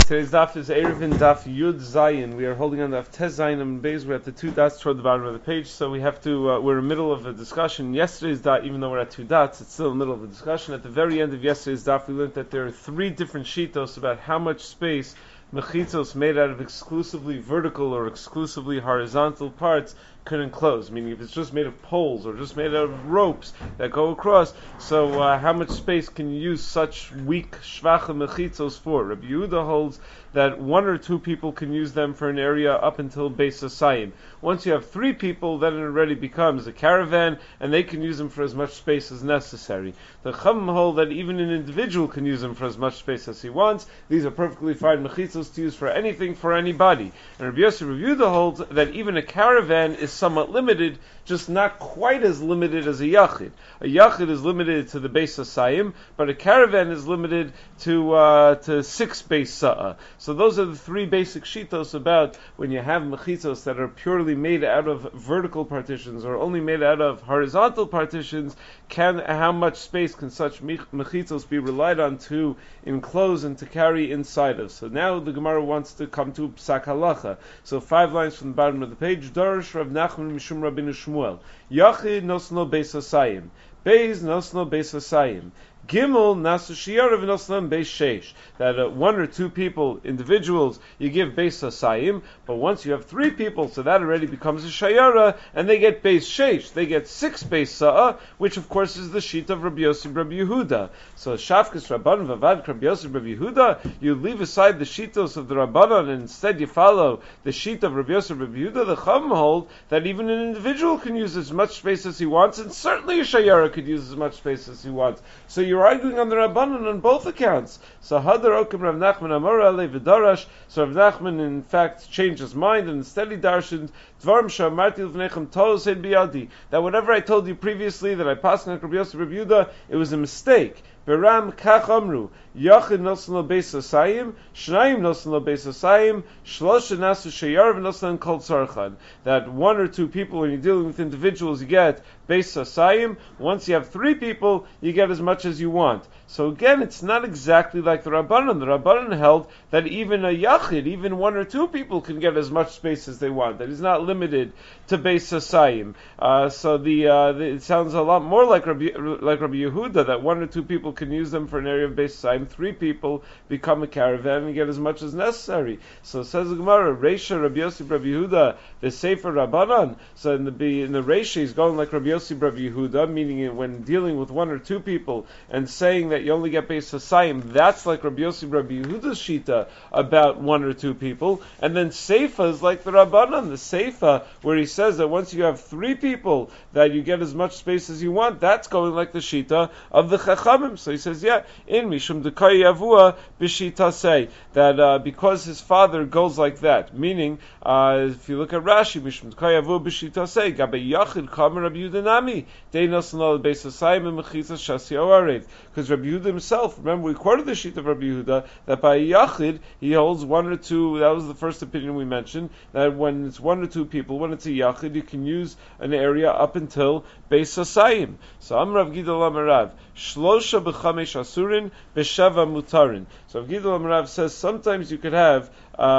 Today's daf is Erevin Daf Yud Zayin. We are holding on daf Tez Zayin and Beis. We're at the two dots toward the bottom of the page, so we have to. We're in the middle of a discussion. Yesterday's dot, even though we're at two dots, it's still in the middle of a discussion. At the very end of yesterday's daf, we learned that there are three different shitos about how much space mechitzos made out of exclusively vertical or exclusively horizontal parts could enclose, meaning if it's just made of poles or just made out of ropes that go across, so how much space can you use such weak shvacha mechitzos for? Rabbi Yehuda holds that one or two people can use them for an area up until Beis Hasayim. Once you have three people, then it already becomes a caravan, and they can use them for as much space as necessary. The Chachamim hold that even an individual can use them for as much space as he wants. These are perfectly fine mechitzos to use for anything, for anybody. And Rabbi Yosef Rabbi Yehuda holds that even a caravan is somewhat limited, just not quite as limited as a yachid. A yachid is limited to the Beis Hasayim, but a caravan is limited to 6 Beis Sa'ah. So those are the three basic shitos about when you have mechitzos that are purely made out of vertical partitions or only made out of horizontal partitions. How much space can such mechitzos be relied on to enclose and to carry inside of? So now the Gemara wants to come to Psak Halacha. So 5 lines from the bottom of the page. Darash Rav Nachman Mishum Rabbeinu Shmuel. Yachid nosno Beis Hasayim. Beis nosno Beis Hasayim. Gimel nasu shiyarav noslam beis sheish. That one or two people, individuals, you give beis hasayim, but once you have 3 people, so that already becomes a shayara, and they get beis sheish. They get 6 beis sa'ah, which of course is the sheet of Rabbi Yosef Rabbi Yehuda. So shafkas Rabban vavad Rabbi Yosef Rabbi Yehuda, you leave aside the shitos of the Rabbanon, and instead you follow the sheet of Rabbi Yosef Rabbi Yehuda. The Chachamim hold that even an individual can use as much space as he wants, and certainly a shayara could use as much space as he wants. So you're arguing on the Rabbanon on both accounts. So Hadar Okim Rav Nachman Amar Alei V'Darash. So Rav Nachman in fact changed his mind and instead he darshened Dvarim Shamarti L'Vnechem Tolos Ein Biyadi. That whatever I told you previously that I passed on Rabbi Yosef Rabbi Yehuda, it was a mistake. Beram Kach Amru Yachid Nosan Lo Beis Hasayim, Shnayim Nosan Lo Beis Hasayim, Shlosha Nasu Sheyar V'Nosan Kol Tzarchan. That 1 or 2 people, when you're dealing with individuals, you get Beis Hasayim. Once you have 3 people, you get as much as you want. So again, it's not exactly like the Rabbanon. The Rabbanon held that even a Yachid, even 1 or 2 people can get as much space as they want. That is not limited to Beis Hasayim. So it sounds a lot more like Rabbi Yehuda, that 1 or 2 people can use them for an area of Beis Hasayim. 3 people become a caravan and get as much as necessary. So says the Gemara, Reisha Rabbi Yosef Rabbi Yehuda, the Sefer Rabbanon. So in the Reisha, he's going like Rabbi Yosef Rabbi Yehuda, meaning when dealing with 1 or 2 people and saying that you only get Beis Hasayim, that's like Rabbi Yosef Rabbi Yehuda's shita about 1 or 2 people. And then Seifa is like the Rabbanon, the Seifa, where he says that once you have 3 people, that you get as much space as you want. That's going like the shita of the Chachamim. So he says, yeah, in Mishum Dekai Yavua B'shita say that because his father goes like that, meaning if you look at Rashi, Mishum Dekai Yavua B'shita say Gabe Yachid Kamer Rabbi Yehuda Nami Deinos Nol Beis Hasayim and Mechitzas Shasi Oarev, because Rabbi Yehuda himself, remember we quoted the sheet of Rabbi Yehuda that by Yachid he holds 1 or 2. That was the first opinion we mentioned, that when it's 1 or 2 people, when it's a Yachid, you can use an area up until Beis Hasayim. So Am Rav Gidol Amarav Shlosha b'chamesh asurin b'sheva mutarin. So Rav Gidol Amarav says sometimes you could have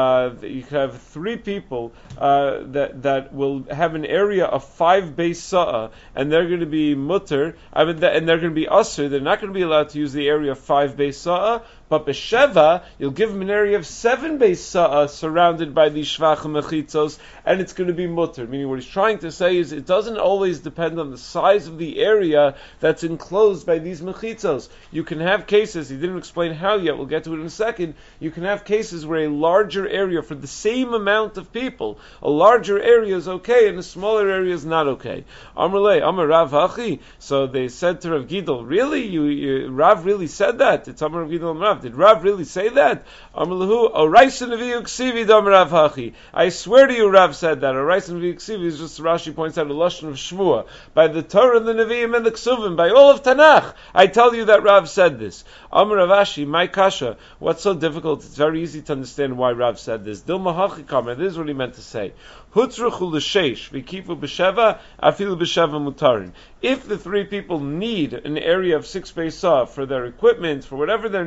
3 people that will have an area of 5 Beis Sa'ah, and they're going to be mutter, and they're going to be asur. They're not going to be allowed to use the area of 5 Beis Sa'ah, but b'sheva, you'll give them an area of 7 Beis Sa'ah surrounded by these shvach mechitzos, and it's going to be mutter. Meaning what he's trying to say is it doesn't always depend on the size of the area that's enclosed by these mechitzos. You can have cases, he didn't explain how yet, we'll get to it in a second, you can have cases where a larger area for the same amount of people, a larger area is okay and a smaller area is not okay. Amrle, Amar Rav Hachi. So they said to Rav Gidol, really? Rav really said that? It's Amar Rav Gidol Rav. Did Rav really say that? Amrlahu, Oraisan Aviyu Ksivi Dam Rav Hachi. I swear to you, Rav said that. Oraisan Aviyu Ksivi is just, Rashi points out, a lashon of Shmua. By the Torah and the Nevi'im and the Ksuvim, by all of Tanakh, I tell you that Rav said this. Amar Rav Ashi, my kasha. What's so difficult? It's very easy to understand why Rav said this. Dilma Hachikam, this is what he meant to say. Hutzruchu l'sheish v'kifu b'sheva afilu b'sheva mutarin. If the 3 people need an area of 6 Beis Sa'ah for their equipment, for whatever their needs are,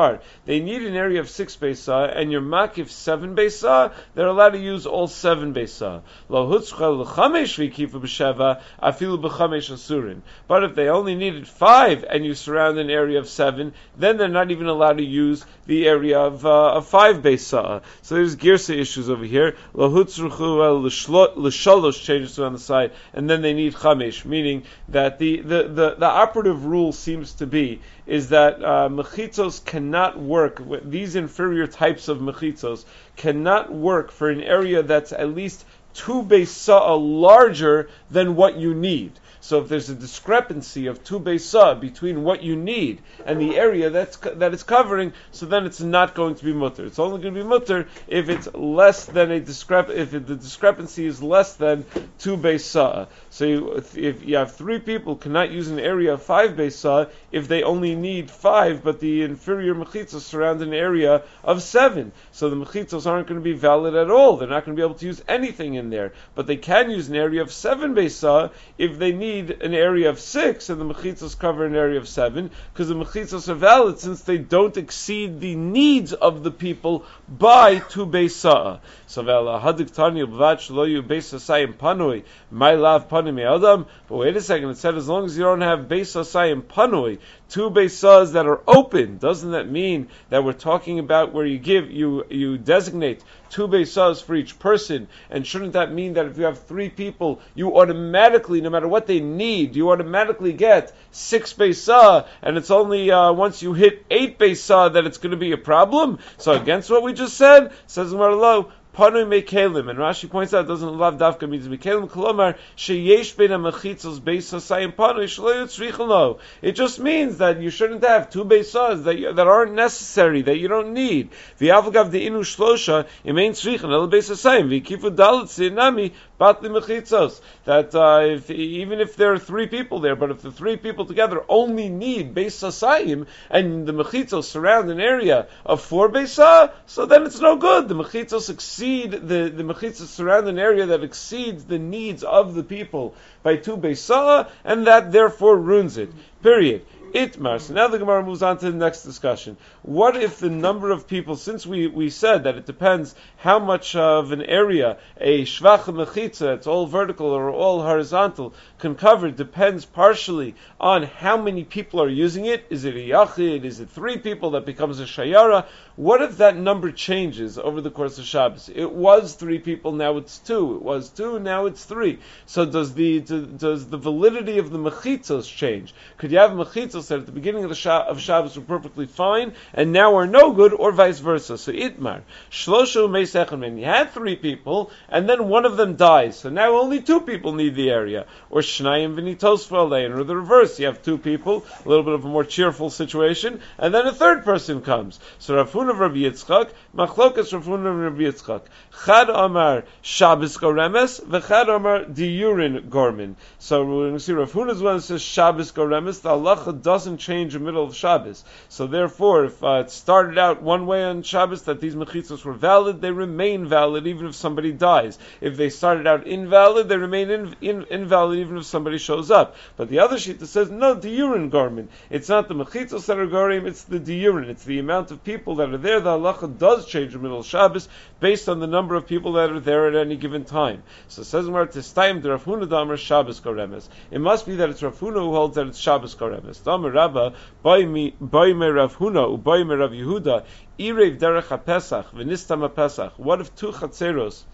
star, they need an area of 6 Beisa, and you're makif 7 Beisa, they're allowed to use all 7 Beisa. Lo hutzcha l'chamesh v'kifu b'sheva, afilu b'chamesh asurin. But if they only needed 5, and you surround an area of 7, then they're not even allowed to use the area of 5 Beisa. So there's girsa issues over here. Lo hutzruchu l'shalosh changes to on the side, and then they need chamesh, meaning that the operative rule seems to be is that mechitzos cannot work. These inferior types of mechitzos cannot work for an area that's at least 2 Beisa larger than what you need. So if there's a discrepancy of 2 Beisa between what you need and the area that it's covering, so then it's not going to be mutter. It's only going to be mutter if it's less than if the discrepancy is less than 2 Beisa. So if you have 3 people cannot use an area of 5 Beisa if they only need 5, but the inferior mechitzos surround an area of 7. So the mechitzos aren't going to be valid at all. They're not going to be able to use anything in there. But they can use an area of 7 Beisa if they need an area of 6, and the mechitzos cover an area of 7, because the mechitzos are valid since they don't exceed the needs of the people by 2 Beisa. So hadik tanya b'vat shelo yu beis asayim panui my lav panui me'adam. But wait a second, it said as long as you don't have beis asayim panui, 2 Beisas that are open, doesn't that mean that we're talking about where you designate 2 Beisas for each person? And shouldn't that mean that if you have 3 people, you automatically, no matter what they need, you automatically get 6 Beisa, and it's only once you hit 8 Beisa that it's going to be a problem? So against what we just said, says Marlo, Panui mekelim, and Rashi points out it doesn't love davka means mekelim kolomar sheyesh bein hamechitzos beis hasayim panui shelo yitzrichel no. It just means that you shouldn't have 2 beisas that aren't necessary, that you don't need. V'avgav deinu shlosha imein tzrichel el beis hasayim v'kifu dalet sinami batli mechitzos. That even if there are 3 people there, but if the 3 people together only need beis hasayim and the mechitzos surround an area of 4 beisa, so then it's no good. The mechitzos exceed the mechitzos surround an area that exceeds the needs of the people by 2 Beisa, and that therefore ruins it. Period. Itmar. So now the Gemara moves on to the next discussion. What if the number of people, since we said that it depends how much of an area a shvach mechitza, it's all vertical or all horizontal, can cover, depends partially on how many people are using it. Is it a yachid? Is it 3 people that becomes a shayara? What if that number changes over the course of Shabbos? It was 3 people, now it's 2. It was 2, now it's 3. So does the validity of the mechitzos change? Could you have mechitzos that at the beginning of Shabbos were perfectly fine, and now are no good, or vice versa? So itmar, shloshu meisechem, you had 3 people, and then one of them dies, so now only 2 people need the area. Or shnayim v'nitos v'alein, or the reverse, you have 2 people, a little bit of a more cheerful situation, and then a 3rd person comes. So Rav Huna of Rabbi Yitzchak, machlokas Rav Huna of Rabbi Yitzchak, chad amar Shabbos goremes, v'chad amar diurin gormin. So we're going to see Rav Huna's one that says Shabbos goremes, the halacha doesn't change in the middle of Shabbos. So therefore, if it started out one way on Shabbos, that these mechitzos were valid, they remain valid even if somebody dies. If they started out invalid, they remain invalid even if somebody shows up. But the other sheet that says, no, diurin gormin. It's not the mechitzos that are gorim, it's the diurin. It's the amount of people that are there. The halacha does change in the middle of Shabbos based on the number of people that are there at any given time. So it says, Tistayim Rav Huna Damer Shabbos goremes. It must be that it's Rav Huna who holds that it's Shabbos goremes. Damer Rabba, Bai me Rav Huna, Ubai me Rav Yehuda, Irev Derech HaPesach, V'nistam HaPesach. What if 2 chatzeros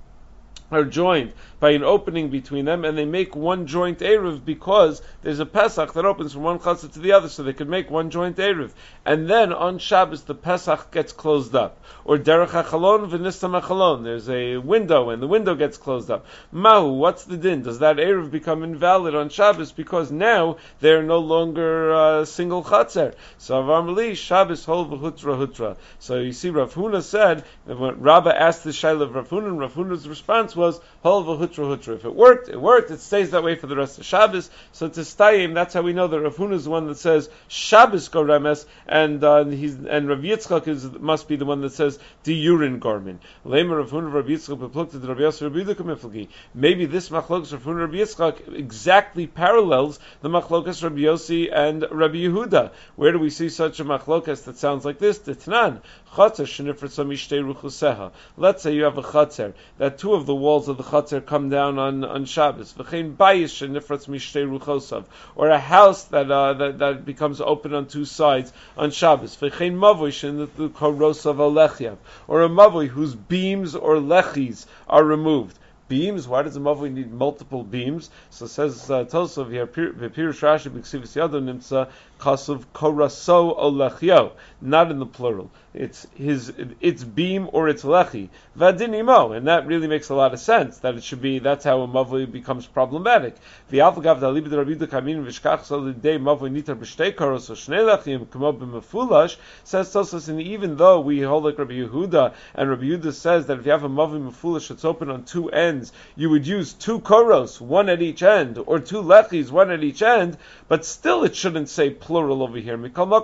are joined by an opening between them, and they make one joint Eruv because there's a Pesach that opens from one chatzah to the other, so they could make one joint Eruv. And then on Shabbos, the Pesach gets closed up. Or Derech HaChalon v'nistam HaChalon. There's a window, and the window gets closed up. Mahu, what's the din? Does that Eruv become invalid on Shabbos because now they're no longer single chatzer? So Avam Li, Shabbos hol v'hutra hutra. So you see, Rav Huna said, that when Rabbah asked the Shaila of Rav Huna, and Rav Huna's response was hol v'hutra hutra. If it worked, it worked. It stays that way for the rest of Shabbos. So to stayim, that's how we know that Rav Huna is the one that says Shabbos goremes, and Rav Yitzchak must be the one that says diurin gormin. Lemer Rav Huna Rav Yitzchak beplukted Rav Yosef Rabbi Yehuda kamiflagi. Maybe this machlokas Rav Huna Rabbi Yitzchak exactly parallels the machlokas Rabbi Yossi and Rabbi Yehuda. Where do we see such a machlokas that sounds like this? T'tnan chatzer shenifritza mishtei ruchuseha. Let's say you have a chatzer that two of the walls of the chatzer come down on Shabbos. V'chein bayis shenifritz mishtei ruchosav, or a house that becomes open on two sides on Shabbos. V'chein mavoi shenifritz korosav alechyav, or a mavoi whose beams or lechis are removed. Beams? Why does a mavoi need multiple beams? So it says Tosov here, Pirush Rashi b'ksivis yado nimtza kasav koraso olechyo, not in the plural. It's beam or it's lechi vadinimo, and that really makes a lot of sense. That it should be. That's how a mavoi becomes problematic. V'alfagav dalibid Rabbi Yehuda kamin v'shkach solidei mavoi nitar b'shtei koros or shnei lechim k'mo b'mefulash, says Tosov, and even though we hold like Rabbi Yehuda, and Rabbi Yehuda says that if you have a mavoi mefulash that's open on two ends, you would use two koros, one at each end, or two lechis, one at each end, but still it shouldn't say plural over here. We're just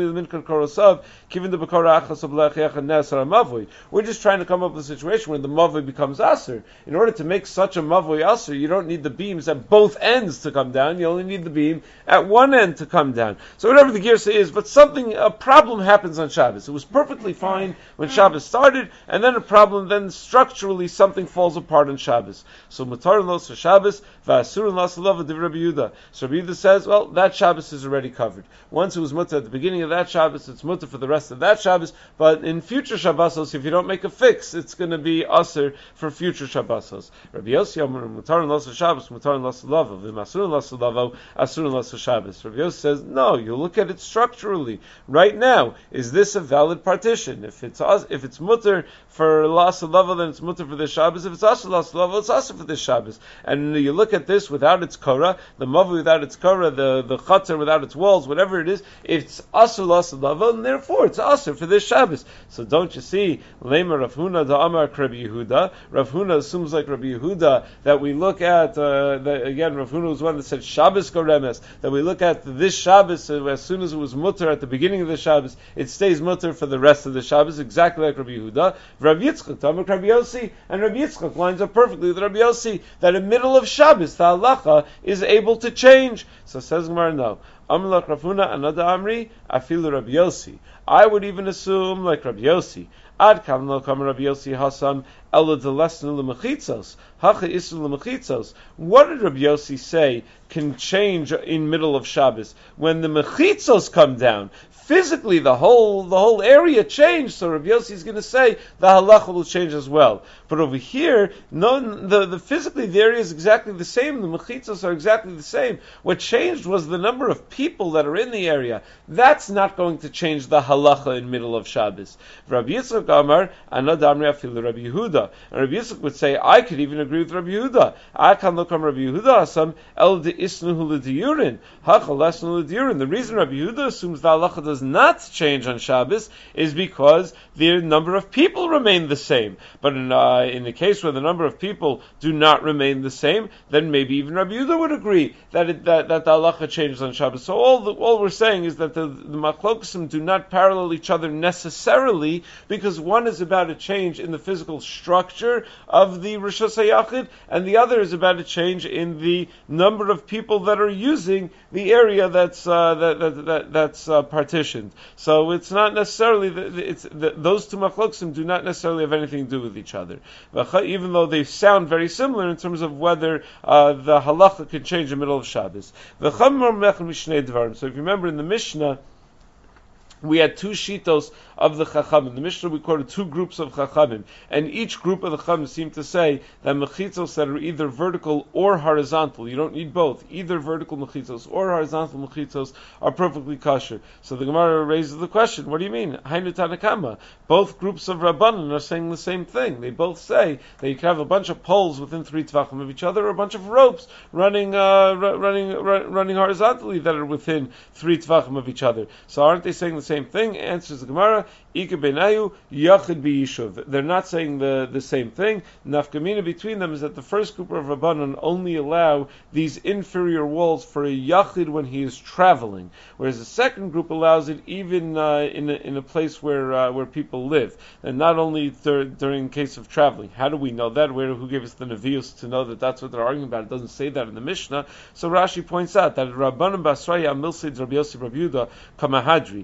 trying to come up with a situation where the mavoi becomes aser. In order to make such a mavoi aser, you don't need the beams at both ends to come down, you only need the beam at one end to come down. So whatever the girsa is, but a problem happens on Shabbos. It was perfectly fine when Shabbos started, and then then structurally something falls apart on Shabbos. So Mutar los for Shabbos, V'asur los lava div Rabbi Yehuda. So Rabbi Yehuda says, well, that Shabbos is already covered. Once it was mutter at the beginning of that Shabbos, it's mutter for the rest of that Shabbos, but in future Shabbosos, if you don't make a fix, it's going to be aser for future Shabbosos. Rabbi Yossi Omer, Mutar los for Shabbos, Mutar los lava, V'asur los lava, Asur los for Shabbos. Rabbi Yossi says, no, you look at it structurally. Right now, is this a valid partition? If it's mutter for los lava, then it's mutter for the Shabbos. If it's asur los lava, it's asur for this Shabbos. And you look at this without its korah, the mavoi without its korah, the chatzar without its walls, whatever it is, it's asur los lava, and therefore it's asur for this Shabbos. So don't you see, Lema Rav Huna da Amar Rabbi Yehuda. Rav Huna assumes like Rabbi Yehuda that we look at, again, Rav Huna was one that said Shabbos goremes, that we look at this Shabbos, as soon as it was mutter at the beginning of the Shabbos, it stays mutter for the rest of the Shabbos, exactly like Rabbi Yehuda. Rabbi Yitzchak, Amar Rabbi Yossi, and Rabbi Yitzchak lines up perfectly with Rabbi Yossi, that in middle of Shabbos, the halacha is able to change. So says Gemara, no. Amlach Rav Huna another Amri, afilu Rabbi Yossi. I would even assume like Rabbi Yossi. Ad kam lo kam Rabbi Yossi hasam ela delesnu lemechitzos hacha isu lemechitzos. What did Rabbi Yossi say can change in middle of Shabbos when the mechitzos come down? Physically, the whole area changed, so Rabbi Yossi is going to say the halacha will change as well. But over here, the physically the area is exactly the same. The mechitzos are exactly the same. What changed was the number of people that are in the area. That's not going to change the halacha in middle of Shabbos. Rabbi Yitzchak Amar Anad Amri Afilu Rabbi Yehuda, and Rabbi Yitzchak would say, I could even agree with Rabbi Yehuda. I can look on Rabbi Yehuda Asam El de Isnuhu L'Diyurin Hacha Lesnu L'Diyurin. The reason Rabbi Yehuda assumes the halacha does not change on Shabbos is because the number of people remain the same. But in the case where the number of people do not remain the same, then maybe even Rabbi Yehuda would agree that the halacha changes on Shabbos. So all we're saying is that the machlokesim do not parallel each other necessarily, because one is about a change in the physical structure of the Rishus HaYachid, and the other is about a change in the number of people that are using the area that's partitioned. So it's not necessarily those two machlokesim do not necessarily have anything to do with each other, even though they sound very similar in terms of whether the halacha can change in the middle of Shabbos. So if you remember in the Mishnah, we had two shitos of the Chachamim. In the Mishnah we quoted two groups of Chachamim, and each group of the Chachamim seemed to say that mechitzos that are either vertical or horizontal, you don't need both, either vertical mechitzos or horizontal mechitzos are perfectly kosher. So the Gemara raises the question, what do you mean? Hainu Tanakama. Both groups of Rabbanan are saying the same thing. They both say that you can have a bunch of poles within 3 tvachim of each other, or a bunch of ropes running horizontally that are within 3 tvachim of each other. So aren't they saying the same thing? Answers the Gemara, Ika benayu yachid b'yishuv. They're not saying the same thing. Nafkamina between them is that the first group of Rabbanan only allow these inferior walls for a yachid when he is traveling, whereas the second group allows it even in a place where people live, and not only during case of traveling. How do we know that? Who gave us the Nevius to know that that's what they're arguing about? It doesn't say that in the Mishnah. So Rashi points out that Rabbanan Basraya Milsid Rabbi Yossi Rabbi Yehuda Kamahadri.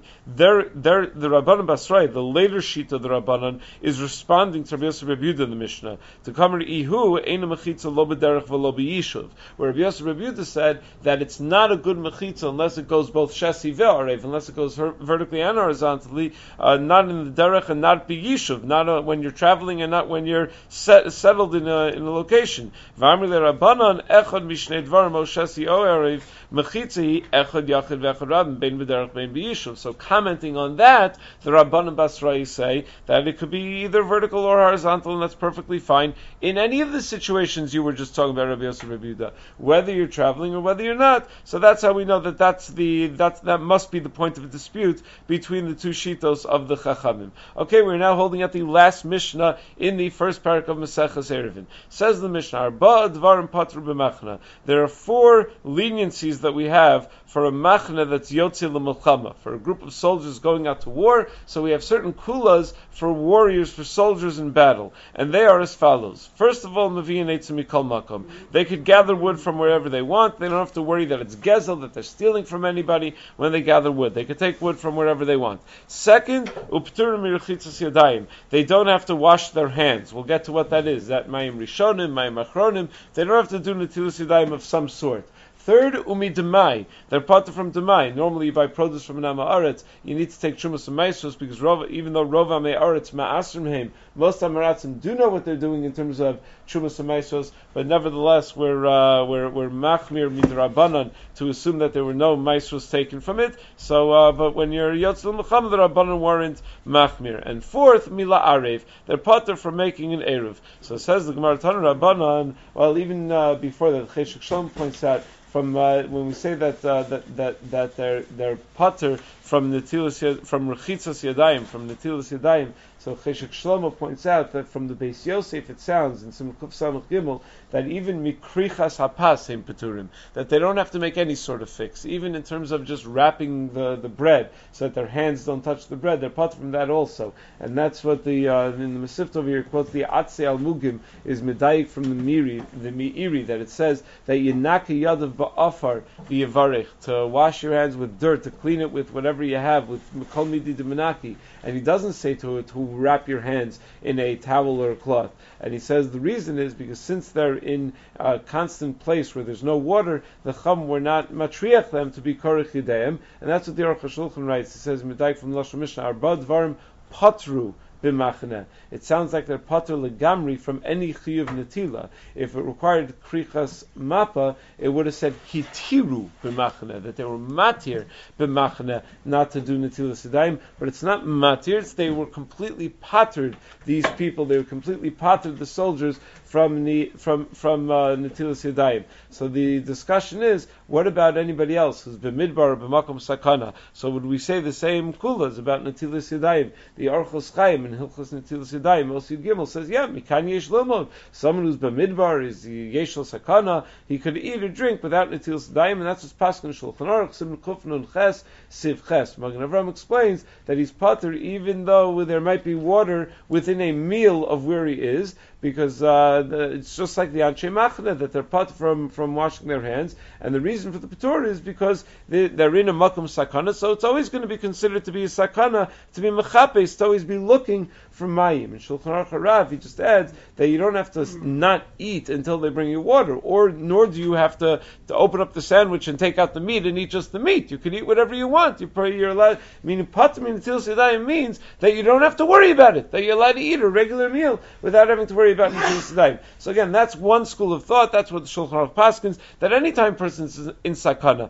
The Rabbanan Basraya, the later sheet of the Rabbanan, is responding to Rabbi Yossi Rabbi Yehuda in the Mishnah. To Kamer Ihu Eina Mechitza Lo B'derech V'Lo B'Yishuv, where Rabbi Yossi Rabbi Yehuda said that it's not a good mechitza unless it goes both shesi ve'arev, unless it goes vertically and horizontally, not in the derech and not b'yishuv, not when you're traveling and not when you're settled in a location. V'amri le'Rabbanan echad mishnei dvarim o shesi o arev mechitza echad yachid ve'echad rabin bein b'derech bein b'yishuv. So commenting on that, the Rabbanan Basrai say that it could be either vertical or horizontal, and that's perfectly fine in any of the situations you were just talking about, Rabbi Yosef Rabbi Yehuda, whether you're traveling or whether you're not. So that's how we know that that must be the point of dispute between the two shitos of the Chachamim. Okay, we're now holding at the last Mishnah in the first parak of Maseches Eruvin. Says the Mishnah, Arba Dvarim Patru b'Machna. There are 4 leniencies that we have for a machna that's yotze l'milchama, for a group of soldiers going out to war. So we have certain kulas for warriors, for soldiers in battle, and they are as follows. First of all, maviyin eitzim mikol makom. They could gather wood from wherever they want. They don't have to worry that it's gezel, that they're stealing from anybody when they gather wood. They could take wood from wherever they want. Second, upturim miruchitzas yadayim. They don't have to wash their hands. We'll get to what that is. That mayim rishonim, mayim achronim. They don't have to do netilas yadayim of some sort. Third, umi demai. They're part from demai. Normally, you buy produce from an Amaretz, you need to take Trumas and Maestros, because even though Rov Amaretz ma'asrim heim, most Amaratzim do know what they're doing in terms of Trumas and Maestros, but nevertheless, we're machmir midrabanan to assume that there were no Maestros taken from it. So, but when you're Yotzil Muhammad, the Rabbanan weren't machmir. And fourth, mila arev. They're part from making an eruv. So it says the Gemara Tana Rabbanan. Well, even before that, Cheshik Shalom points out, from when we say that they're pater from netilas from rechitzas yadayim, from netilas yadayim. So Cheshek Shlomo points out that from the Beis Yosef it sounds in Simchuf Samach Gimel that even mikrichas hapas heim peturim, that they don't have to make any sort of fix, even in terms of just wrapping the bread so that their hands don't touch the bread. They're pater from that also, and that's what the in the Masifta over here quotes the Atze al Mugim is medayik from the Meiri, that it says that yinaka yadav ba'afar v'yavarech, to wash your hands with dirt, to clean it with whatever you have, with kol midi demenaki. And he doesn't say to wrap your hands in a towel or a cloth. And he says the reason is because since they're in a constant place where there's no water, the Chum were not matriach them to be korech yidayim. And that's what the Aruch HaShulchan writes. He says, Medayik from Lashon Mishnah, Arba Dvarim Patru b'machna. It sounds like they're pater legamri from any chiyuv netila. If it required krichas mappa, it would have said hitiru b'machna, that they were matir b'machna, not to do netila sedayim. But it's not matir; it's they were completely patered. These people, they were completely patered, the soldiers, from netilas yadayim. So the discussion is, what about anybody else who's b'midbar or b'makom sakana? So would we say the same kulas about netilas yadayim? The Orchos Chaim in Hilchos Netilas Yadayim, Osid Gimel says, yeah, mikan yesh lomod. Someone who's b'midbar is yeshel sakana. He could eat or drink without netilas yadayim, and that's what's paskin Shulchan Aruch Sim Kuf Nun Ches Siv Ches. Magen Avraham explains that he's pater even though there might be water within a meal of where he is, because it's just like the Anshe Machne, that they're pater from washing their hands, and the reason for the patur is because they're in a makom sakana, so it's always going to be considered to be a sakana, to be mechapes, to always be looking for mayim. And Shulchan Aruch Harav, he just adds that you don't have to not eat until they bring you water, or nor do you have to open up the sandwich and take out the meat and eat just the meat. You can eat whatever you want. You're allowed. Meaning pater min netilas yadayim means that you don't have to worry about it, that you're allowed to eat a regular meal without having to worry about netilas yadayim. So again, that's one school of thought. That's what the Shulchan Aruch paskins, that anytime a person is in sakana,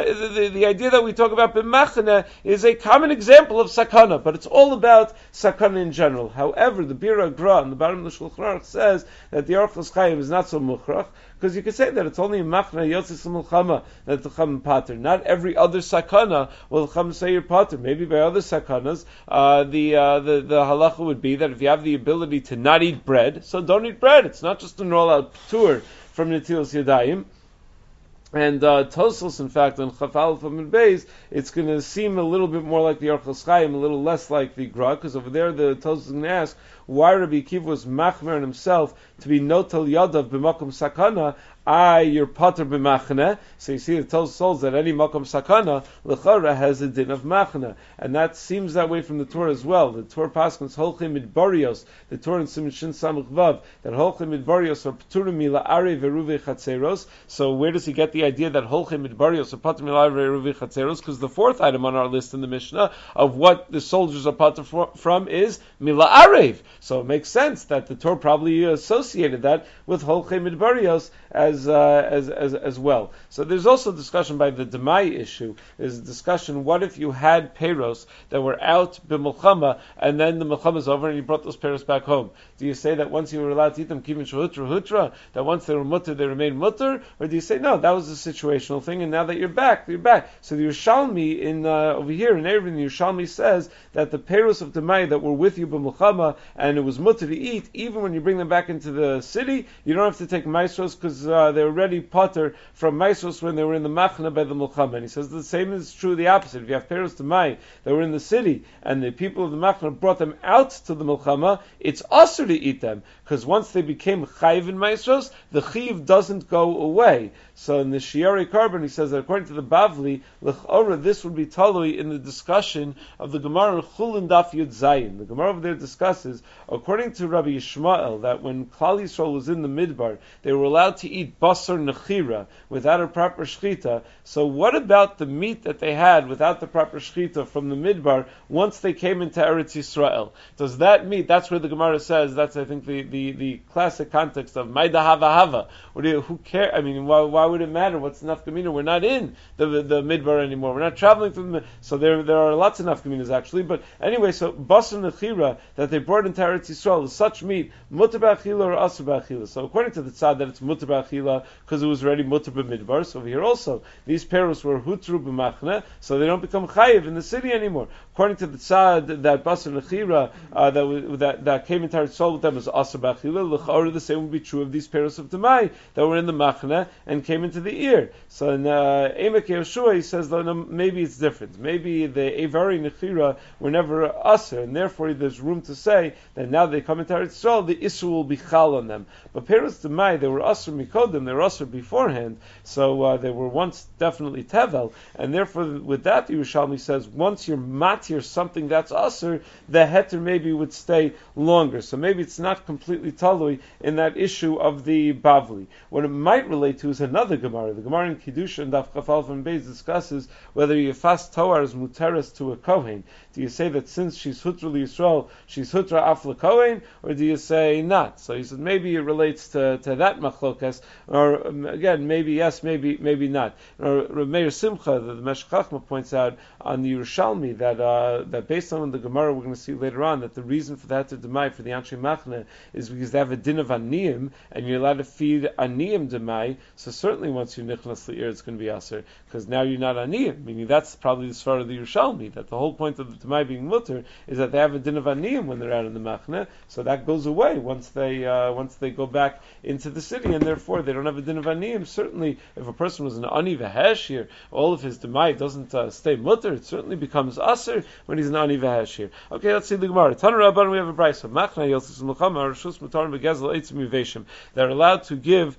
the idea that we talk about b'machana is a common example of sakana, but it's all about sakana in general. general. However, the Bir Agra on the bottom of the Shulchan Aruch says that the Orchos Chaim is not so mukhrach, because you could say that it's only in Machna Yotzis Mulchama that the Chum Pater. Not every other sakana will Chum say your Pater. Maybe by other sakanas, the halacha would be that if you have the ability to not eat bread, so don't eat bread. It's not just a roll-out tour from Netilas Yadayim. And Tosfos, in fact, on Chaf Aleph Amud Beis, it's going to seem a little bit more like the Orchos Chaim, a little less like the Gra, because over there the Tosfos is going to ask why Rabbi Akiva was machmer on himself to be notel yadav b'makom sakana. You're pater b'machna. So you see, the Tosfos holds that any makom sakana l'chara has a din of machna, and that seems that way from the Torah as well. The Torah paskins holchim midbarios. The Torah in Siman Shin Samach Vav that holchim midbarios are pturim mila'arei veruve chatzeros. So where does he get the idea that holchim midbarios are pater mila'arei veruve chatzeros? Because the fourth item on our list in the Mishnah of what the soldiers are pater from is mila'arev. So it makes sense that the Torah probably associated that with holchim midbarios as well. So there's also discussion by the Demai issue. There's a discussion, what if you had peros that were out b'mulchama, and then the mulchama is over and you brought those peros back home? Do you say that once you were allowed to eat them, kivin shehutra hutra, that once they were mutter, they remain mutter? Or do you say, no, that was a situational thing, and now that you're back, you're back? So the Yerushalmi, over here in Erevin, the Yerushalmi says that the peros of Demai that were with you b'mulchama, and it was mutter to eat, even when you bring them back into the city, you don't have to take maestros, because they're already potter from maestros when they were in the machna by the mulchama. And he says the same is true the opposite. If you have peros Demai that were in the city, and the people of the machna brought them out to the mulchama, it's also to eat them, because once they became chayiv in maestros, the chiv doesn't go away. So in the Shiari Carbon, he says that according to the Bavli, l'chora, this would be talui in the discussion of the Gemara Chulin Daf Yud Zayin. The Gemara over there discusses, according to Rabbi Yishmael, that when Klal Yisrael was in the Midbar, they were allowed to eat basar nechira without a proper shchita. So what about the meat that they had without the proper shchita from the Midbar once they came into Eretz Yisrael? Does that meat? That's where the Gemara says. That's, I think, the classic context of Maida Hava Hava. Who cares? I mean, why would it matter? What's nafkamina? We're not in the Midbar anymore. We're not traveling from the. So there are lots of nafkaminas actually. But anyway, so basar nechira that they brought into Eretz Yisrael is such meat mutar b'achila or asur b'achila. So according to the tzad that it's mutar b'achila because it was already mutar b'midbar. So over here also these peros were hutru b'machna, so they don't become chayiv in the city anymore. According to the tzad that basar nechira that came into Eretz Yisrael with them was asur b'achila. L'cha'or the same would be true of these peros of Demai that were in the machna and came into the ear. So in Emek Yehoshua he says maybe it's different. Maybe the Eivari Nechira were never Aser, and therefore there's room to say that now they come into Eretz Yisrael, the Isur will be Chal on them. But Peros Demai, they were Aser Mikodim, they were Aser beforehand, so they were once definitely Tevel, and therefore with that the Yerushalmi says once you're matir something that's Aser, the Heter maybe would stay longer. So maybe it's not completely talui in that issue of the Bavli. What it might relate to is another Gemara. The Gemara in Kiddusha and Daf Chaf Aleph and Beis discusses whether you fast Toar as muteres to a Kohen. Do you say that since she's Hutra Yisrael, she's Hutra Afla Kohen, or do you say not? So he said maybe it relates to that machlokas, or again, maybe yes, maybe not. Or Rav Meir Simcha, the Meshech Chachma, points out on the Yerushalmi that based on the Gemara we're going to see later on, that the reason for that to Demai for the Anshe Machna is because they have a din of Aniyim, and you're allowed to feed Aniyim Demai, so certainly once you nichnas l'ir, it's going to be aser, because now you're not aniyim. Meaning that's probably the svar of the Yerushalmi, that the whole point of the Demai being mutter is that they have a din of aniyim when they're out in the machna, so that goes away once they go back into the city, and therefore they don't have a din of aniyim. Certainly, if a person was an ani v'hashir, all of his Demai doesn't stay mutter, it certainly becomes aser when he's an ani v'hashir. Okay, let's see the Gemara. Tanu Rabban, we have a brayso. Machna yosis mulchama reshus mutar megezel eitzim yiveshim. They're allowed to give.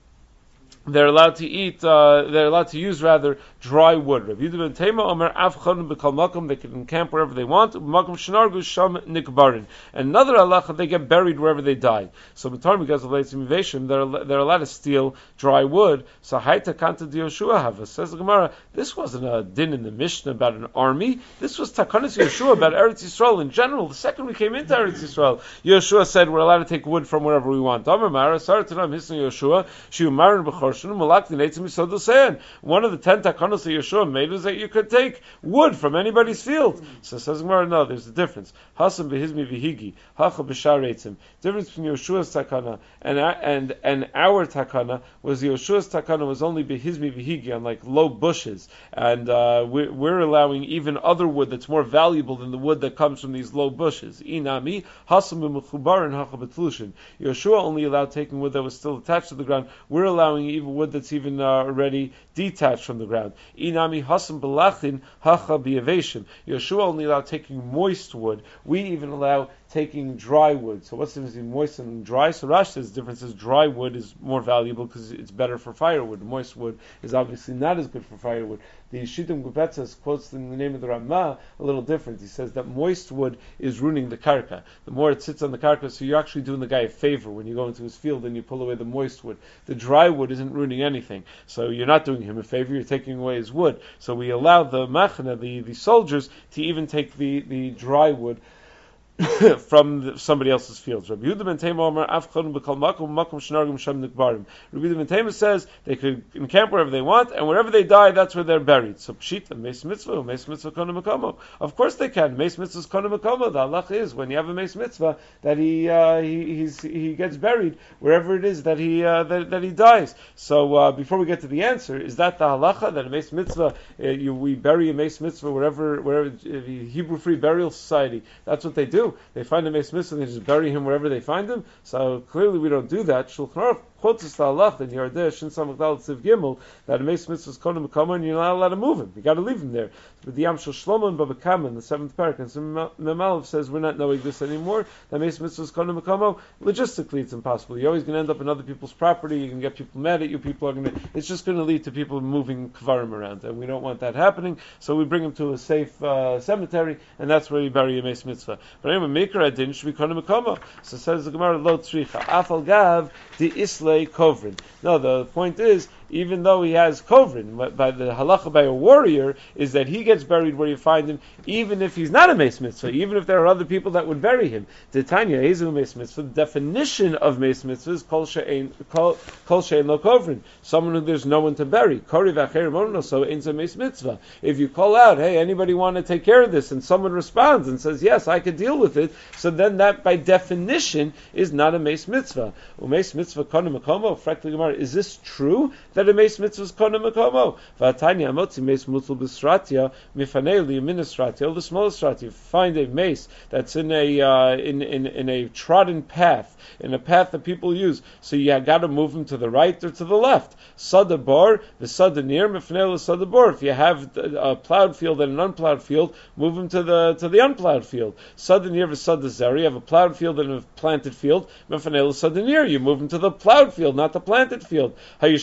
They're allowed to eat. They're allowed to use rather dry wood. Rav Yehuda ben Tema Omer Av Chodem B'Kol Makom. They can encamp wherever they want. Makom Shenargu Sham Nikbarin. Another halacha, they get buried wherever they die. So Matar Megazel Leitzim Yiveshim, they're allowed to steal dry wood. So Haita Kanta Yoshua Havas, says the Gemara. This wasn't a din in the Mishnah about an army. This was Takanas Yoshua about Eretz Yisrael in general. The second we came into Eretz Yisrael, Yoshua said we're allowed to take wood from wherever we want. Amar Mara Saratanam Hisna Yoshua Shiumarin B'Chor One of the 10 takanos that Yeshua made was that you could take wood from anybody's field. So says Gemara, no, there's a difference. Hasam behizmi vihigi, hacha b'shareitzim. Difference between Yeshua's takana and our takana was Yeshua's takana was only behizmi vihigi on like low bushes, and we're allowing even other wood that's more valuable than the wood that comes from these low bushes. Inami hasam b'mechubar and hacha b'tlushin. Yeshua only allowed taking wood that was still attached to the ground. We're allowing even wood that's even already detached from the ground. Inami hasam b'lachin hacha b'yaveshim. Yeshua only allowed taking moist wood. We even allow taking dry wood. So what's the difference between moist and dry? So Rashi says the difference is dry wood is more valuable because it's better for firewood. Moist wood is obviously not as good for firewood. The Shittim Gubetzes quotes in the name of the Ramah a little different. He says that moist wood is ruining the karka. The more it sits on the karka, so you're actually doing the guy a favor when you go into his field and you pull away the moist wood. The dry wood isn't ruining anything. So you're not doing him a favor, you're taking away his wood. So we allow the machna, the soldiers, to even take the dry wood from somebody else's fields. Rabbi Yehuda ben Tema Omer Afchon b'kol makom makom shenargim shem nikbarim. Rabbi Yehuda ben Tema says they could encamp wherever they want, and wherever they die, that's where they're buried. So pshita meis mitzvah kona makomo. Of course they can. Meis mitzvah is kona makomo. The halach is when you have a meis mitzvah that he gets buried wherever it is that he dies. So before we get to the answer, is that the halacha that a meis mitzvah we bury a meis mitzvah wherever Hebrew Free Burial Society, that's what they do. They find a meis mitzvah and they just bury him wherever they find him. So clearly we don't do that. Shulchan Aruch quotes us the halach in Yardeh Shin Samach Dalet Siv Gimel that a meis mitzvah is kona mekama and you're not allowed to move him. You got to leave him there. But the Yam Shel Shlomo and Baba Kama in the 7th parak and Memalev says we're not knowing this anymore. That meis mitzvah is kona mekama. Logistically, it's impossible. You're always going to end up in other people's property. You're going to get people mad at you. People are going to. It's just going to lead to people moving kvarim around, and we don't want that happening. So we bring him to a safe cemetery, and that's where we bury a meis mitzvah. But anyway, Mikra Adin should be kona mekama. So says the Gemara Lo Tzricha Afal Gav Di Islay Kovrin. No, the point is, even though he has kovrin, by the halacha by a warrior, is that he gets buried where you find him, even if he's not a meis mitzvah, even if there are other people that would bury him. The Tanya Ezu meis mitzvah, the definition of meis mitzvah is kol she'ein lo kovrin, someone who there's no one to bury. Kori v'acher mono, so ain't a meis mitzvah. If you call out, hey, anybody want to take care of this, and someone responds and says, yes, I could deal with it, so then that by definition is not a meis mitzvah. Meis mitzvah kona makomo, frankly Gemara, is this true? That a meis mitzvah is kona makomo. V'atanya amotzi meis mutzul b'stratia mifanei liyamin stratia, the smallest stratia. Find a mace that's in a trodden path, in a path that people use. So you got to move him to the right or to the left. Sada bar, the sada near mifanei sada bar. If you have a plowed field and an unplowed field, move him to the unplowed field. Sada near v'sada zer. You have a plowed field and a planted field. Mifanei sada near. You move him to the plowed field, not the planted field.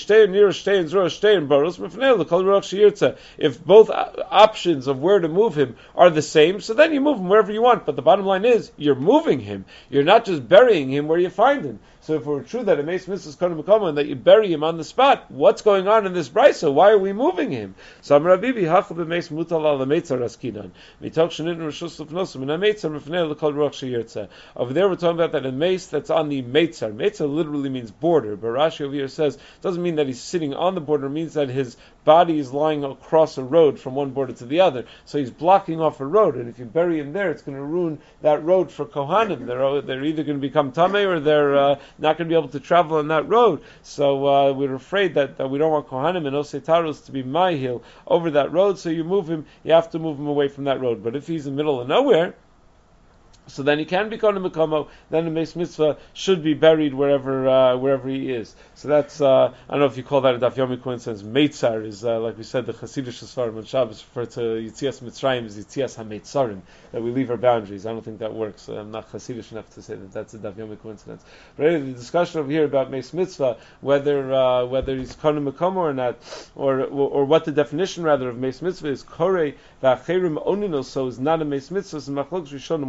If both options of where to move him are the same, so then you move him wherever you want. But the bottom line is, you're moving him. You're not just burying him where you find him. So if we're true that a meis mitzvah is kona mekama and that you bury him on the spot, what's going on in this brisa? Why are we moving him? So Amar Abibi hacha b'meis mutal ala meitzar askinan. Mitok shenit rishus lefnosim and a meitzar mifnei l'kol ruach sheyirtzeh. Over there we're talking about that a mace that's on the meitzar. Meitzar literally means border, but Rashi over here says it doesn't mean that he's sitting on the border. It means that his body is lying across a road from one border to the other. So he's blocking off a road, and if you bury him there, it's going to ruin that road for Kohanim. They're either going to become tamei or they're not going to be able to travel on that road. So we're afraid that we don't want Kohanim and Osei Taros to be mahil over that road. So you have to move him away from that road. But if he's in the middle of nowhere, so then he can be kona mekama. Then the meis mitzvah should be buried wherever he is. So that's I don't know if you call that a daf yomi coincidence. Meitzar is like we said, the Hasidic Sfarim on Shabbos refer to Yitzias Mitzrayim as Yitzias HaMeitzarim, that we leave our boundaries. I don't think that works. I'm not Hasidic enough to say that that's a daf yomi coincidence. But anyway, the discussion over here about meis mitzvah, whether he's kona mekama or not, or what the definition rather of meis mitzvah is, korei v'acherim oninos, so is not a meis mitzvah. So machlokes Rishonim, what exactly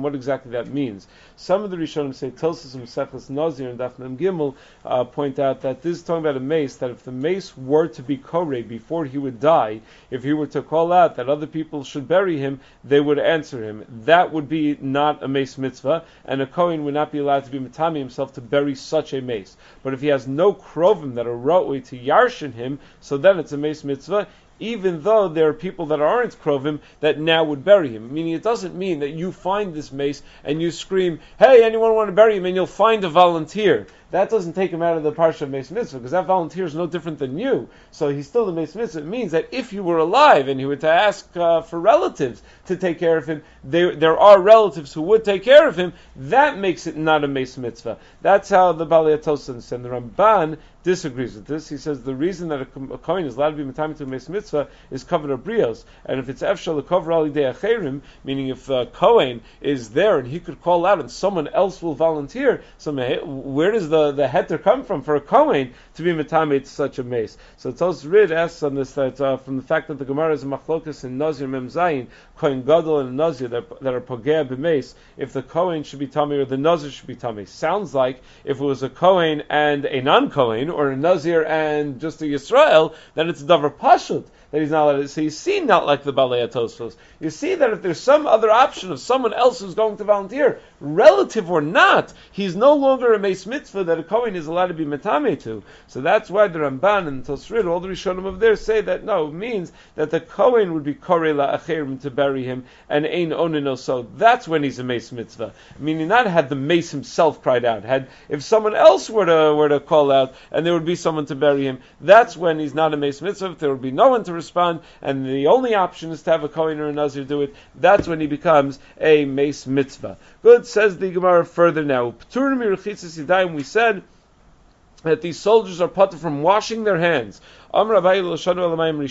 exactly that means. Some of the Rishonim say Tosfos and Mesechus Nazir and Daf Mem Gimel point out that this is talking about a mace, that if the mace were to be koreh before he would die, if he were to call out that other people should bury him, they would answer him. That would be not a mace mitzvah, and a Kohen would not be allowed to be matami himself to bury such a mace. But if he has no krovim that are rotway to yarshin him, so then it's a mace mitzvah, even though there are people that aren't krovim that now would bury him. Meaning it doesn't mean that you find this mace and you scream, hey, anyone want to bury him, and you'll find a volunteer. That doesn't take him out of the parsha of Meis Mitzvah, because that volunteer is no different than you. So he's still the Meis Mitzvah. It means that if you were alive and he were to ask for relatives to take care of him, there are relatives who would take care of him. That makes it not a Meis Mitzvah. That's how the Balei HaTosfos and the Ramban disagrees with this. He says the reason that a Kohen is allowed to be matami to a Meis Mitzvah is covered abrios, and if it's efshal lekover al yidei acherim, meaning if the Kohen is there and he could call out and someone else will volunteer, so where does the heter come from for a Kohen to be matami to such a mace? So Tosfos Rid asks on this that from the fact that the Gemara is a machlokas in Nazir Mem Zayin, Kohen Gadol and Nazir that are pogea b'mace, if the Kohen should be tummy or the Nazir should be tummy. Sounds like if it was a Kohen and a non-Kohen, or a Nazir and just a Yisrael, then it's a davar pashut that he's not allowed to. So you see, not like the Balei HaTosfos. You see that if there's some other option of someone else who's going to volunteer, relative or not, he's no longer a Meis Mitzvah that a Kohen is allowed to be metame to. So that's why the Ramban and Tosfos Rid, all the Rishonim of there, say that no, it means that the Kohen would be koreh la'acherim to bury him, and ein onino, so that's when he's a Meis Mitzvah. Meaning not had the mace himself cried out, had if someone else were to call out and there would be someone to bury him, that's when he's not a Meis Mitzvah. If there would be no one to respond, and the only option is to have a Kohen or a Nazir do it, that's when he becomes a Meis Mitzvah. Good, says the Gemara further now. We said that these soldiers are put from washing their hands. That's only Mayim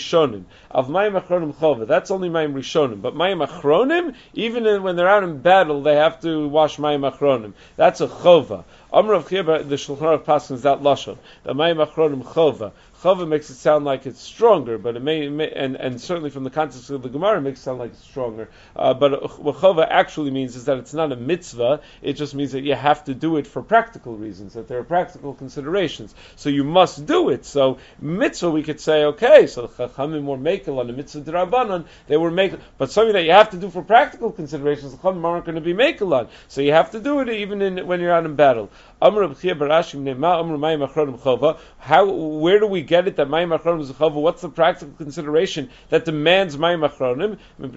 Rishonim. But Mayim Achronim, even when they're out in battle, they have to wash Mayim Achronim. That's a Chova. The Shulchan Aruch Paskin is that Lashon. The Mayim Achronim Chova. Chava makes it sound like it's stronger, but it may and certainly from the context of the Gemara, it makes it sound like it's stronger. But what Chava actually means is that it's not a mitzvah. It just means that you have to do it for practical reasons, that there are practical considerations. So you must do it. So mitzvah, we could say, okay, so the Chachamim were makel on a mitzvah d'Rabbanan, they were makel, but something that you have to do for practical considerations, the Chachamim aren't going to be makel on. So you have to do it even when you're out in battle. Where do we get it that Mayim Achronim is a Chava? What's the practical consideration that demands Mayim Achronim?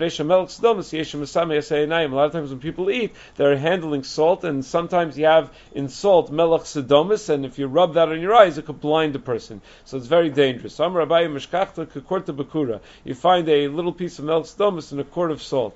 A lot of times when people eat, they're handling salt, and sometimes you have in salt melech sedomis, and if you rub that on your eyes, it could blind a person. So it's very dangerous. You find a little piece of melech sedomis in a quart of salt.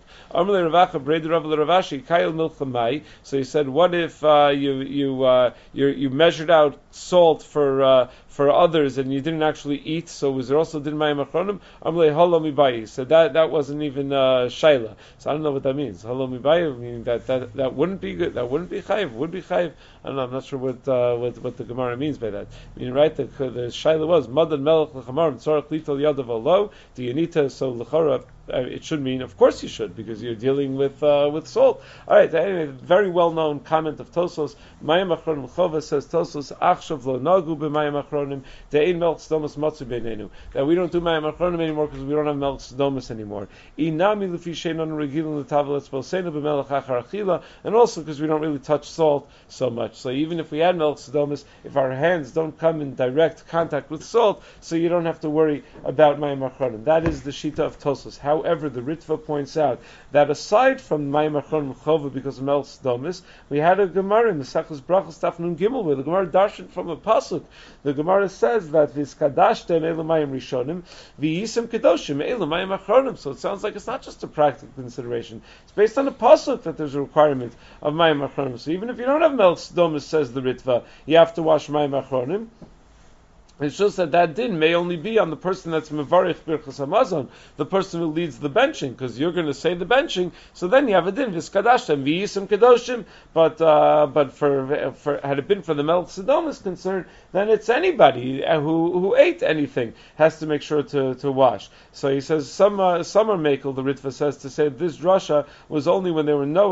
So he said, what if you measured out salt for others and you didn't actually eat, so was there also din mayim achronim? Amrei halo mibayi. So that wasn't even shaila. So I don't know what that means. Halo mibayi, meaning that wouldn't be good. That wouldn't be chayiv. Would be chayiv. I don't know. I'm not sure what the Gemara means by that. I mean, right? The shaila was madan melech lechamar tzarach litol yadav alo. Do you need to? So lechara. It should mean, of course you should, because you're dealing with salt. All right. Anyway, very well known comment of Tosfos. Mayim achronim chova, says Tosfos, achshav lo nagu b'mayim achronim de'ein melech sedomus matzu beinenu. That we don't do mayim achronim anymore because we don't have melech sedomus anymore. Inami lefi sheinon regilin l'tavlet spolseinu b'melech achar achila, and also because we don't really touch salt so much. So even if we had melech sedomus, if our hands don't come in direct contact with salt, so you don't have to worry about mayim achronim. That is the shita of Tosfos. However, the Ritva points out that aside from Mayim Achronim Chova because of Melech Sedomis, we had a Gemara in the Sechus Brachos Daf Nun Gimel where the Gemara darshan from a pasuk. The Gemara says that V'skadashtem Elu Mayim Rishonim V'yisim Kedoshim Elu Mayim Achronim. So it sounds like it's not just a practical consideration. It's based on a pasuk that there's a requirement of Mayim Achronim. So even if you don't have Melech Sedomis, says the Ritva, you have to wash Mayim Achronim. It's just that din may only be on the person that's mevarich birchas hamazon, the person who leads the benching, because you're going to say the benching. So then you have a din v'skadashtem v'yisim kedoshim. But for had it been for the melech sedomis concern, then it's anybody who ate anything has to make sure to wash. So he says some are makel. The Ritva says to say this drasha was only when they were noeg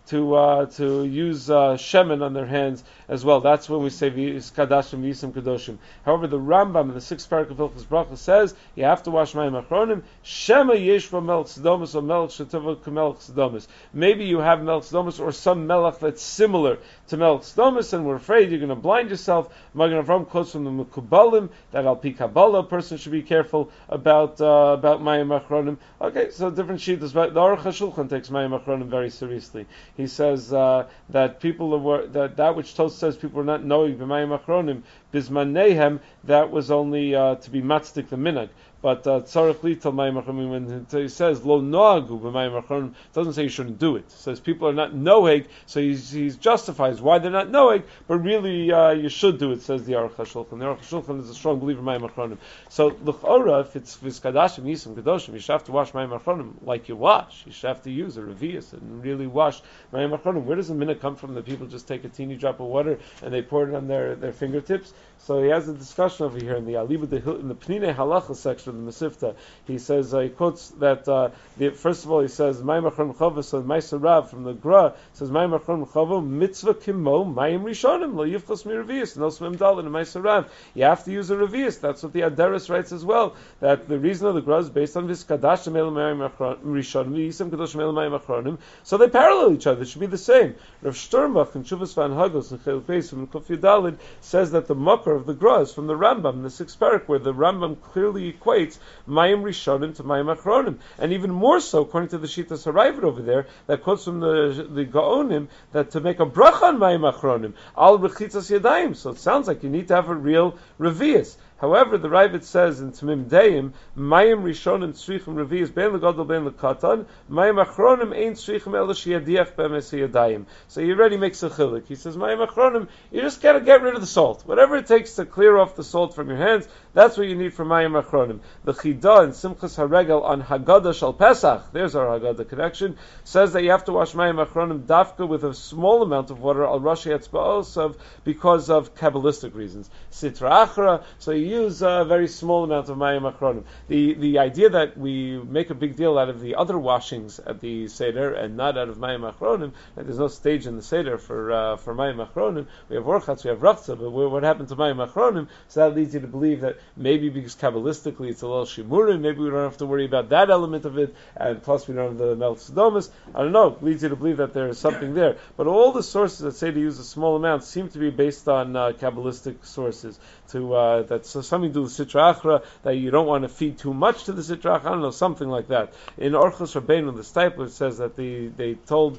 to use shemen on their hands as well. That's when we say kadashim v'yisam kadoshim. However, the Rambam in the 6th parak of Hilchos Bracha says you have to wash mayim achronim. Shema yeshva melech sedomus or melech shetova k'melech sedomus. Maybe you have melech sedomus or some melech that's similar to melech sedomus, and we're afraid you're going to blind yourself. Magen Avraham quotes from the Mekubalim that al pi Kabbalah a person should be careful about mayim achronim. Okay, so different shittas, but the Aruch HaShulchan takes mayim achronim very seriously. He says that people are, that which Tosfos says people are not knowing b'mayim achronim bismanehem, that was only to be matzdik the minhag. But tzarich lital mayim achronim, when he says lo noagu b'mayim achronim, doesn't say you shouldn't do it. It says people are not noeg, so he justifies why they're not noeg, but really you should do it, says the Aruch HaShulchan. The Aruch HaShulchan is a strong believer in mayim achronim. So l'chora, if it's v'skadashim yisam kadoshim, you should have to wash mayim achronim like you wash. You should have to use a revius and really wash mayim achronim. Where does the minhag come from that people just take a teeny drop of water and they pour it on their fingertips? So he has a discussion over here in the Aliba in the Pnine Halacha section of the Masifta. He says he quotes that first of all he says Mayim Achron Chava, so Ma'aser Rav from the Gra says Mayim Achron Chava mitzvah kimo Mayim Rishonim lo yifchos mi revius, and also Mimdal in Ma'aser Rav you have to use a revius. That's what the Aderes writes as well, that the reason of the Gra is based on this Kadashim El Mayim Rishonim Yisam Kadashim El Mayim Achronim, so they parallel each other. It should be the same. Rav Sturmbach and Shuvas Van Hagos and Chel Peis and Kuf Yudalid says that the Makar of the Gra is from the Rambam in the 6th parak, where the Rambam clearly equates Mayim Rishonim to Mayim Achronim, and even more so according to the Shitas Harayvit over there that quotes from the Gaonim that to make a bracha on Mayim Achronim al rechitzas yadayim. So it sounds like you need to have a real revius. However, the Ravid says in Tamim Deim, Mayim Rishonim Tzrichim Revius Ben L'Gadol Ben L'Katan, Mayim Achronim Ein Tzrichim El Sheyadiach B'Emes Yadayim. So he already makes a chilik. He says, Mayim Achronim, you just got to get rid of the salt. Whatever it takes to clear off the salt from your hands, that's what you need for Mayim Achronim. The Chidah in Simchas HaRegel on Haggadah Shal Pesach, there's our Haggadah connection, says that you have to wash Mayim Achronim dafka with a small amount of water al Rashi Etzba'os because of Kabbalistic reasons. Sitra Achra, so you use a very small amount of Mayim Achronim. The idea that we make a big deal out of the other washings at the Seder and not out of Mayim Achronim, that there's no stage in the Seder for Mayim Achronim. We have Orchatz, we have Rachza, but what happened to Mayim Achronim? So that leads you to believe that maybe because Kabbalistically it's a little Shimurim, maybe we don't have to worry about that element of it, and plus we don't have the Melech Sedomus. I don't know, it leads you to believe that there is something there. But all the sources that say to use a small amount seem to be based on Kabbalistic sources. That's something to do with Sitra Achra, that you don't want to feed too much to the Sitra Achra, I don't know, something like that. In Orchos Rabbeinu, the Stipler says that they told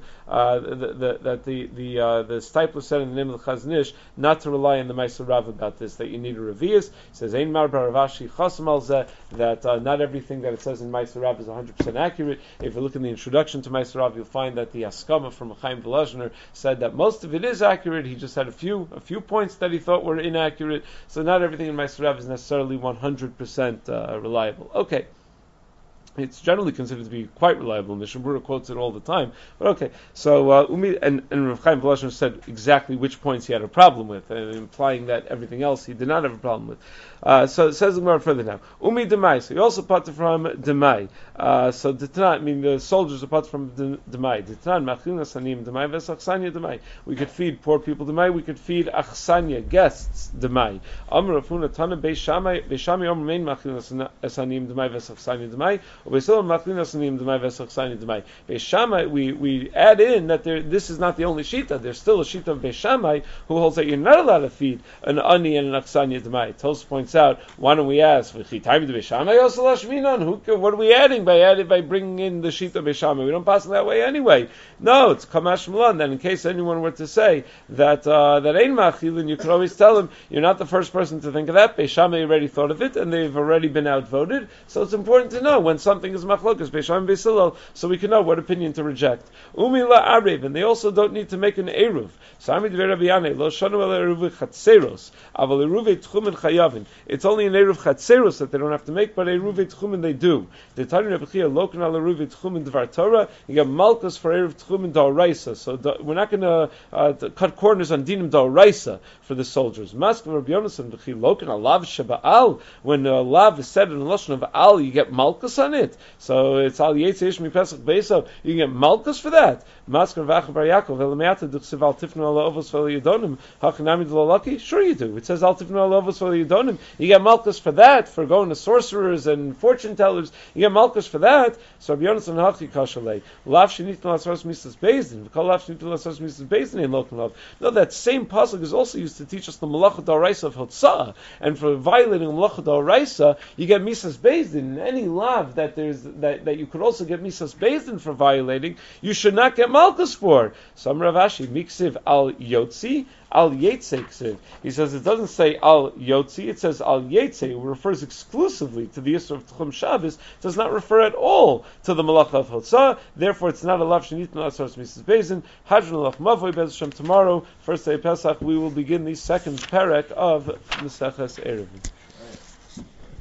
that the Stipler said in the name of the Chazon Ish not to rely on the Ma'aser Rav about this, that you need a revius. He says Ein Mar Baravashi Chasam Al Zeh, that not everything that it says in Ma'aser Rav is 100% accurate. If you look in the introduction to Ma'aser Rav, you'll find that the Askama from Chaim Volozhiner said that most of it is accurate. He just had a few points that he thought were inaccurate. So not everything in Ma'aser Rav is necessarily 100% reliable. Okay. It's generally considered to be quite reliable. Mishnah Berurah quotes it all the time. But okay, so Umi and Rav Chaim Volozhiner said exactly which points he had a problem with, implying that everything else he did not have a problem with. So it says the Gemara further now. Umi Demai. So he also put from Demai. So the soldiers are put from Demai. We could feed poor people Demai. We could feed Achsanya, guests Demai. Amar Rafuna Tana Beishamai Omer Mein Machlin Asanim Demai Vesachsanya Demai. We add in that this is not the only shita. There's still a shita of Beishamai who holds that you're not allowed to feed an ani and an aksanya demai. Tos points out, why don't we ask? What are we adding by bringing in the shita of Beishamai? We don't pass it that way anyway. No, it's kamash malan. Then in case anyone were to say that ain't machilin, you could always tell them you're not the first person to think of that. Beishamai already thought of it, and they've already been outvoted. So it's important to know when something is machlokas Beishamai Beis Hillel, so we can know what opinion to reject. Umila arev, and they also don't need to make an eruv. Sami Dvei Rabbi Yanai lo shanu el eruv chatzeros, aval eruv tchumen chayavin. It's only an eruv chatzeros that they don't have to make, but eruv tchumen they do. The Tanya Rabbi Chia lokan al eruv tchumen dvar Torah. You get malchus for eruv tchumen d'oraisa. So we're not going to cut corners on dinim d'oraisa for the soldiers. Mask Rabbi Yonasan v'chi lokan al lav sheba'al. When lav is said in the lashon of al, you get malchus on it. it. So it's al Yetze Ish Mi Pesach Beisav. You can get Malkus for that. Maskar Vacha Bar Yaakov Elameata Duchsev Al Tifnu Ala Ovos Vel Yedonim Hachanami D'Lalaki. Sure you do. It says Al Tifnu Ala Ovos Vel Yedonim. You get Malkus for that, for going to sorcerers and fortune tellers. You get Malkus for that. So Rabbi Yonasan Hachi Kashalei. Lav Shinit Lasos Misas Bezdin. Kol Lav Shinit Lasos Misas Bezdin in Lokan Lav. No, that same pasuk is also used to teach us the Malacha D'Oraisa of Hotzah, and for violating Malacha D'Oraisa, you get Misas Bezdin. Any lav that that you could also get Misas Bezdin for violating, you should not get Malkus for. Some Rav Ashi Miksiv Al Yotzi. Al Yetze Ksiv. He says it doesn't say Al Yotzi, it says Al Yetze. It refers exclusively to the Yisr of Tchum Shabbos. It does not refer at all to the Malacha of Hotzah. Therefore, it's not a lav shenit Asars Misas Bezin. Hadron Lach Mavoy Bez Hashem. Tomorrow, first day of Pesach, we will begin the second parak of Maseches Eruvin.